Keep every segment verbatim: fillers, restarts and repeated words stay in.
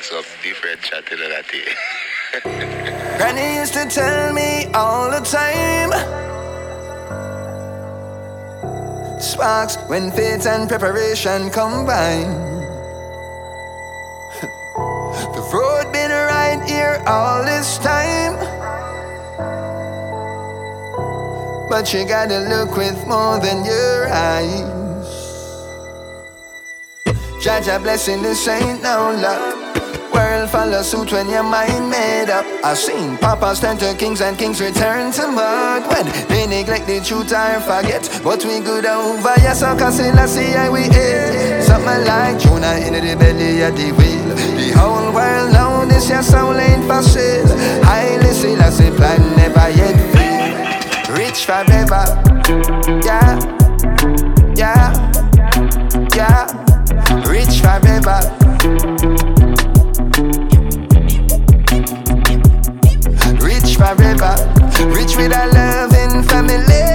some different chat in that day. Granny used to tell me all the time, sparks when faith and preparation combine. The road been right here all this time, but you gotta look with more than your eyes. Jaja blessing, this ain't no luck. World follow suit when your mind made up. I've seen papas turn to kings and kings return to mud when they neglect the truth or forget what we good over. Yes, I can see, let's see how we ate. Something like Jonah in the belly of the whale. The whole world know this, your soul ain't for sale. Highly see, let's see, plan never yet fail. Rich forever, yeah, yeah, yeah. Rich forever. Rich forever. Rich with a loving family.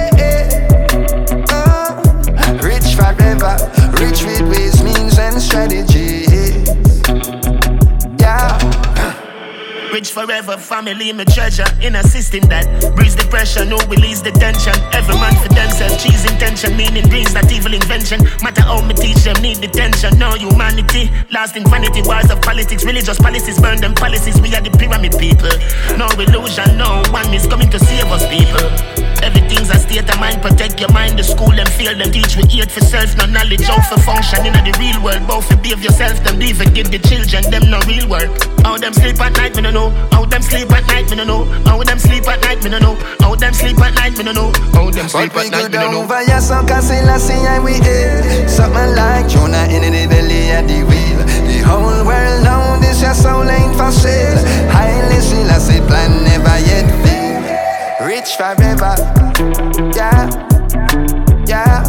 Oh. Rich forever. Rich with ways, means and strategies. Yeah. Rich forever, family, my treasure. In a system that breeds the pressure, no release the tension. Every man for themselves, cheese intention, meaning brings that evil invention. Matter how me teach them, need detention. No humanity, lasting vanity, wars of politics, religious policies, burn them policies. We are the pyramid people. No illusion, no one is coming to save us, people. Everything's a state of mind, protect your mind. The school them fail them, teach we eat for self, no knowledge how for function in the real world. Both for behave yourself, them leave it, give the children, them no real work. How them sleep at night, me no know. How them sleep at night, me no know. How them sleep at night, me no know. How them sleep at night, me no know. How them sleep at night, me no know. Over your son, cause see, let's see how we ate. Something like Jonah in the belly of the whale. The whole world know this, your soul ain't for sale. Highly see, let's see, plan never yet fail. Rich forever, yeah, yeah,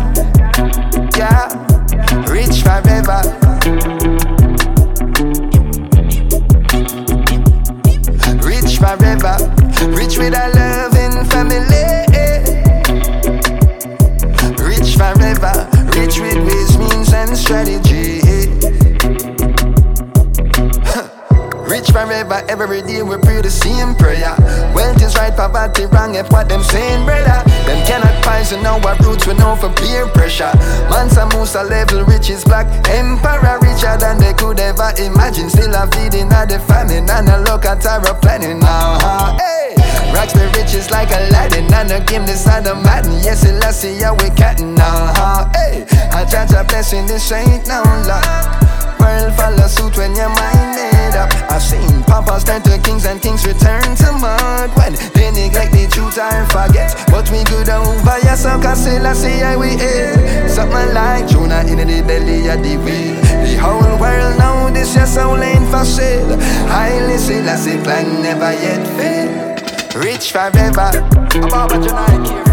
yeah. Rich forever. Rich forever. Rich with a loving family. Rich forever. Rich with ways, means and strategy. Rich forever, every day we pray the same prayer. Wealth is right, poverty wrong, if what them saying, brother. Them cannot poison our roots, we know for peer pressure. Mansa Musa level, rich is black emperor, richer than they could ever imagine. Still a feeding at the famine, and a look at our planning now. Uh-huh. Hey, rocks the riches like Aladdin, and the game this side of Madden. Yes, let's see how we catting now. Uh-huh. Hey, I judge a blessing, this ain't no luck. World follow suit when your mind made up. I've seen papas turn to kings and kings return to mud when they neglect the truth or forget what we good over. Yes, I can say, let's see how we ate. Something like Jonah in the belly of the whale. The whole world know this, your soul ain't for sale. Highly see, let's see, plan never yet fail. Rich forever. About what you like here.